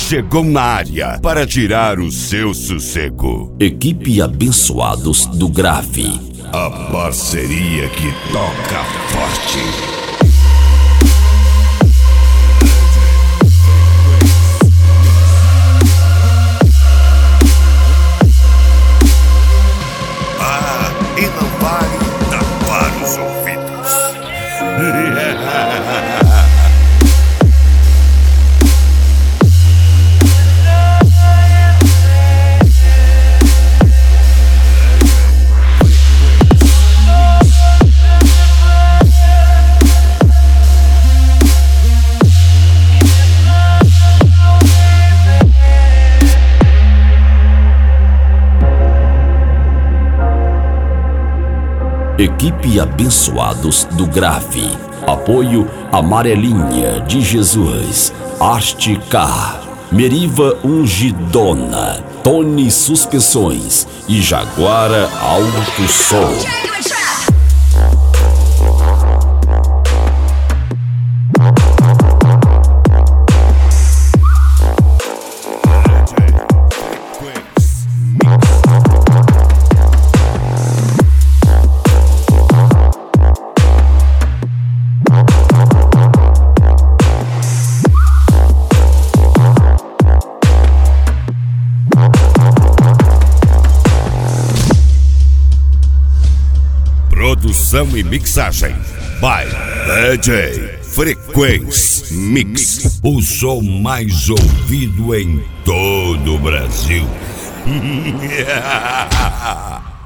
chegou na área para tirar o seu sossego. Equipe Abençoados do Grave. A parceria que toca forte. E não vale tapar os ouvidos. Equipe Abençoados do Grave. Apoio Amarelinha de Jesus, Arte Car, Meriva Ungidona, Tony Suspensões e Jaguara Alto Som. Produção e mixagem by DJ Frequência Mix, o som mais ouvido em todo o Brasil.